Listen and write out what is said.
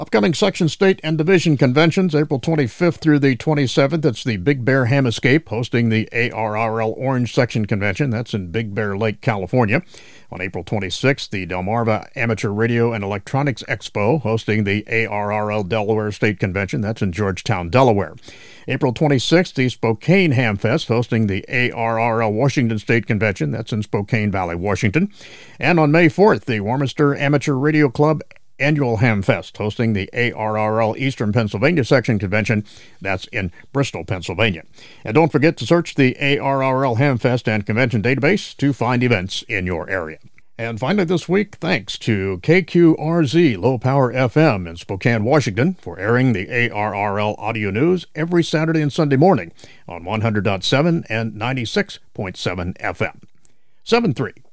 Upcoming section, state, and division conventions, April 25th through the 27th. It's the Big Bear Ham Escape hosting the ARRL Orange Section Convention. That's in Big Bear Lake, California. On April 26th, the Delmarva Amateur Radio and Electronics Expo hosting the ARRL Delaware State Convention. That's in Georgetown, Delaware. April 26th, the Spokane Ham Fest hosting the ARRL Washington State Convention. That's in Spokane Valley, Washington. And on May 4th, the Warminster Amateur Radio Club Annual Ham Fest, hosting the ARRL Eastern Pennsylvania Section Convention. That's in Bristol, Pennsylvania. And don't forget to search the ARRL Ham Fest and Convention database to find events in your area. And finally this week, thanks to KQRZ Low Power FM in Spokane, Washington, for airing the ARRL audio news every Saturday and Sunday morning on 100.7 and 96.7 FM. 7-3.